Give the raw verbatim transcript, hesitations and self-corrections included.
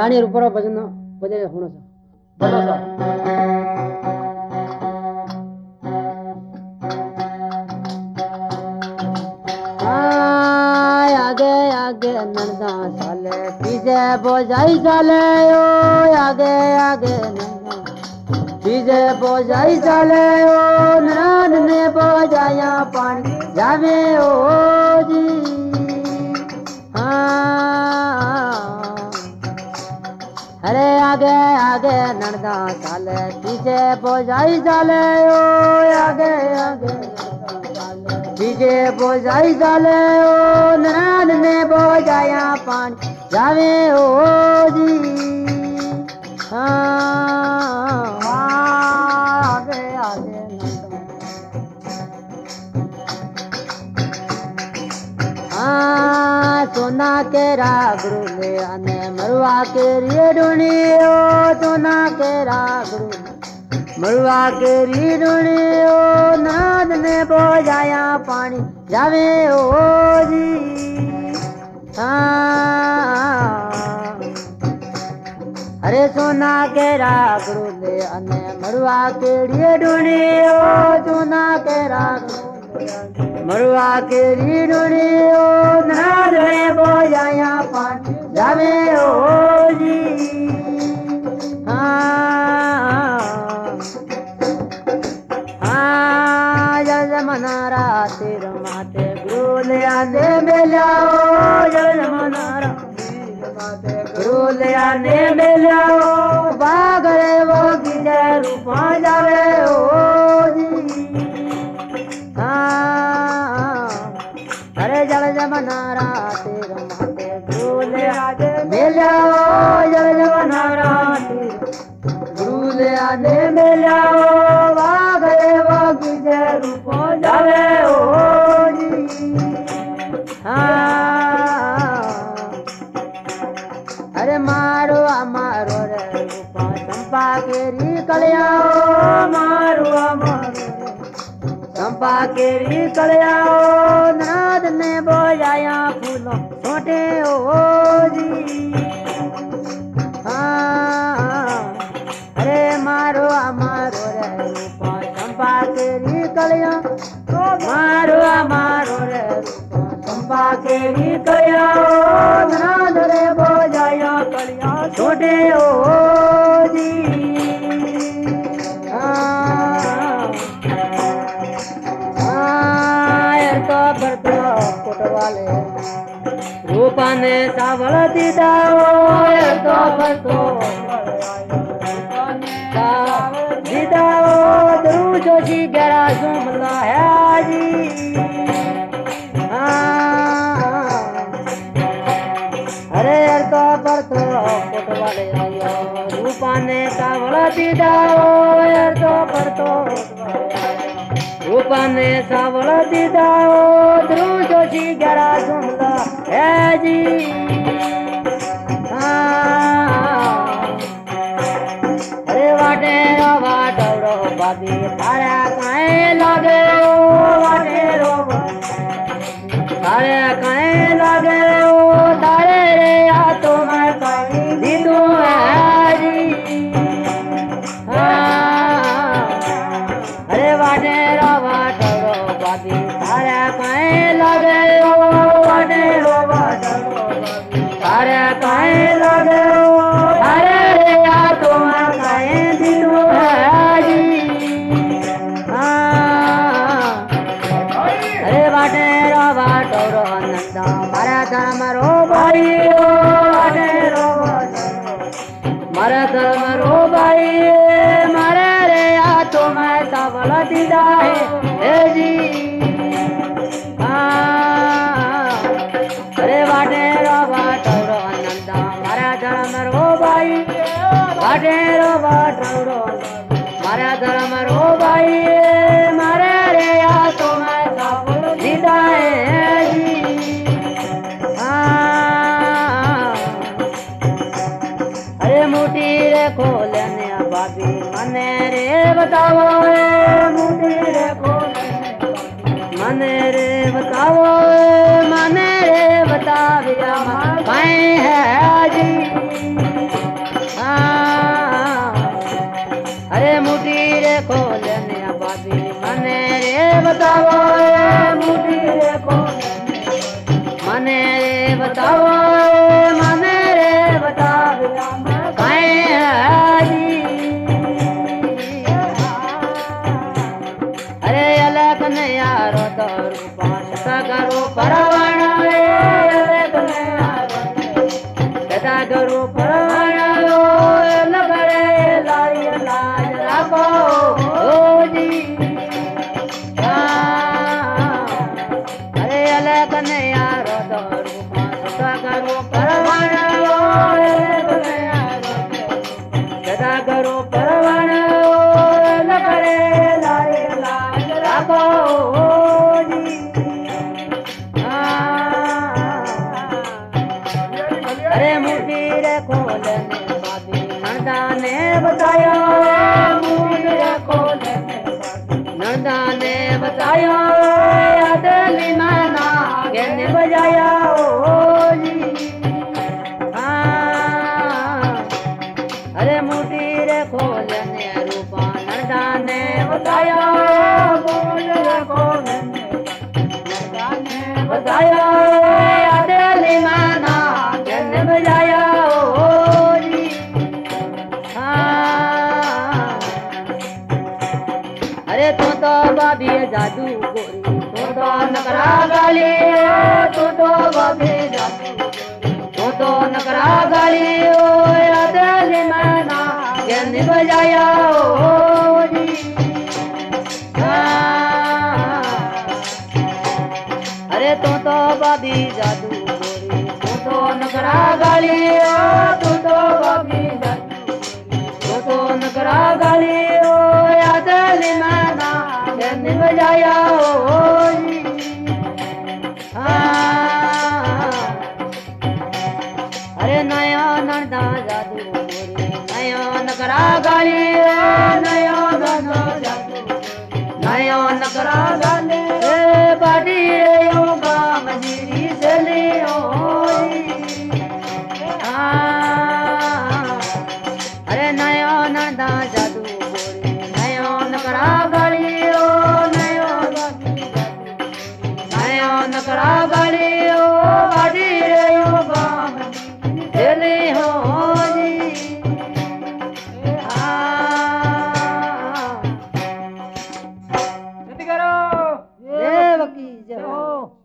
रानी ऊपर भजन बजे होना सा बोलो सा आगे आगे नंदा साले पीछे बोझाई साले ओ आगे आगे नंदा पीछे बोझाई साले ओ नान ने बोझाया पानी जावे ओ जी अरे आगे आगे नंदा साले पीछे बोझाई साले ओ आगे आगे पीछे बोझाई साले ओ नान ने बोझाया पानी जावे ओ जी आगे आगे सोना के रागरू ले आने मरुआ के रीडुनी ओ सोना के रागरू मरुआ के रीडुनी ओ नाद ने बोझाया पानी जावे ओ जी अरे सोना के रागरू ले आने मरुआ के रीडुनी ओ सोना के रागरू मरुआ के रीडुनी ओ नाद ने बोझाया पानी जावे ओ जी मनारा तेर माते गुरु ले आने मिलाओ जल मनारा गुरु ले आने मिलाओ बागरे वो गिरे रूपा जावे ओ जी अरे जल जमनारा तेर माते गुरु ले आने मिलाओ जल जमनारा गुरु ले आने मिलाओ बागरे वो गिरे रूपा जावे ओ जी अरे मारो मारो रे रूपा चंपा केरी कल्याओ मारो मारो चंपा केरी कल्याओ नाद ने बोझाया फूलों छोटे ओ जी अरे मारो मारो रे रूपा चंपा केरी कलिया मारो मारो रे रूपा चंपा केरी कलिया नाद रे बोझाया कलिया छोटे ओ जी तो भरतो कोटवाले रूपा ने सावल दीदा तो भरतो दीदा दरू जोशी गरा जुमला है जी अरे तो भरतो कोटवाले आयो रूपा ने सावल दीदा तो भरतो रूपा ने सावल दीदा ध्रुव जोशी गरा जुमला है जी अरे वाटे रो वाटो बाबी तारा काए लागे ओ वाटे रो तारे काए लागे ओ तारे रे आ तो मैं काई दीदू है जी अरे वाटे रो वाटो बाबी तारा काए लागे ओ वाटे रो वाटो तारे काए लागे ओ तारे रे आ तो मैं काई दीदू है जी अरे वाटे रो वाटो रो नंदा मारा धर्म रो भाई ओ वाटे रो मारा धर्म रो भाई मारे रे आ तो मैं सावल दीदा है जी अरे वाटे रो वाटो रो नंदा मारा धर्म रो भाई वाटे रो वाटो रो मारा धर्म रो भाई मारे रे आ तो मैं सावल दीदा है जी अरे मुठी रे खोलने बाबी मने रे बताओ मुठी रे खोलने मने रे बताओ मने रे बताविया मैं है जी बताओ मुझे रे मने रे बताओ मने रे बताओ काहे हाजी अरे अलग न यारो तो रूपान सगरो परवान रे अलग न यारो सदा करो परवान लो लगरे लाई लाज राखो ओ जी अरे अलग न यारो तो रूपान सगरो परवान लो अलग न यारो सदा करो परवान लो लगरे लाई लाज राखो ओ जी अरे मुझे रे खोलने बाबी नंदा ने बताया मुझे खोलने नंदा ने बताया अदली माना कहने बजाया ओ जी हाँ अरे मुझे रे खोलने रूपा नंदा ने बताया मुझे खोलने नंदा ने बताया अदली माना कहने बजाया ओ जी हाँ अरे तू तो बाबी जादू गोरी तू तो नकरा गाली तू तो बाबी जादू तू तो नकरा गाली ओ अदली माना कहने बजाया ओ जी हाँ अरे तू तो बाबी जादू गोरी तू तो नकरा गाली तू तो बाबी जादू तू तो नकरा गाली ओ अदली माना कहने बजाया ओ जी हाँ अरे नया नंदा जादू गोरी नया नकरा गाली नया नंदा जादू नया नकरा गाली ए बाडी यो गाम जीरी चली हाँ अरे नयो नंदा जादू गोरी नयो नकरा गाली ओ नयो नयो नकरा गाली